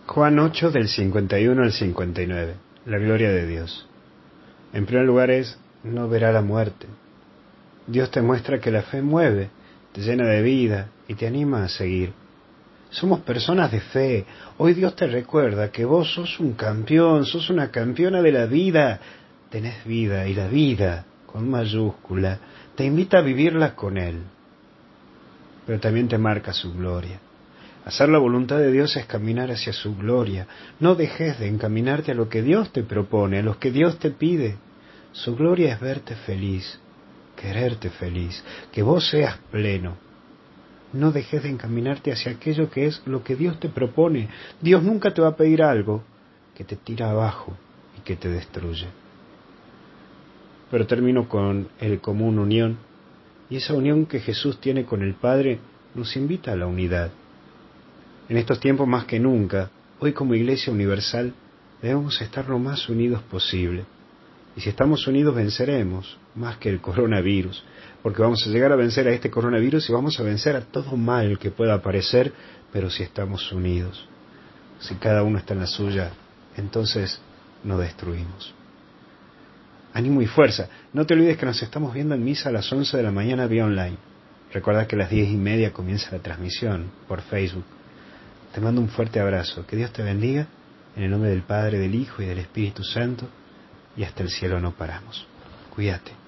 Juan 8 del 51 al 59. La gloria de Dios. En primer lugar es, no verá la muerte. Dios te muestra que la fe mueve, te llena de vida y te anima a seguir. Somos personas de fe. Hoy Dios te recuerda que vos sos un campeón, sos una campeona de la vida. Tenés vida y la vida, con mayúscula, te invita a vivirla con Él. Pero también te marca su gloria. Hacer la voluntad de Dios es caminar hacia su gloria. No dejes de encaminarte a lo que Dios te propone, a lo que Dios te pide. Su gloria es verte feliz, quererte feliz, que vos seas pleno. No dejes de encaminarte hacia aquello que es lo que Dios te propone. Dios nunca te va a pedir algo que te tira abajo y que te destruye. Pero termino con el común unión, y esa unión que Jesús tiene con el Padre nos invita a la unidad. En estos tiempos más que nunca, hoy como Iglesia Universal, debemos estar lo más unidos posible. Y si estamos unidos venceremos más que el coronavirus, porque vamos a llegar a vencer a este coronavirus y vamos a vencer a todo mal que pueda aparecer, pero si estamos unidos. Si cada uno está en la suya, entonces nos destruimos. Ánimo y fuerza. No te olvides que nos estamos viendo en misa a las 11 de la mañana vía online. Recuerda que a las 10:30 comienza la transmisión por Facebook. Te mando un fuerte abrazo. Que Dios te bendiga. En el nombre del Padre, del Hijo y del Espíritu Santo. Y hasta el cielo no paramos. Cuídate.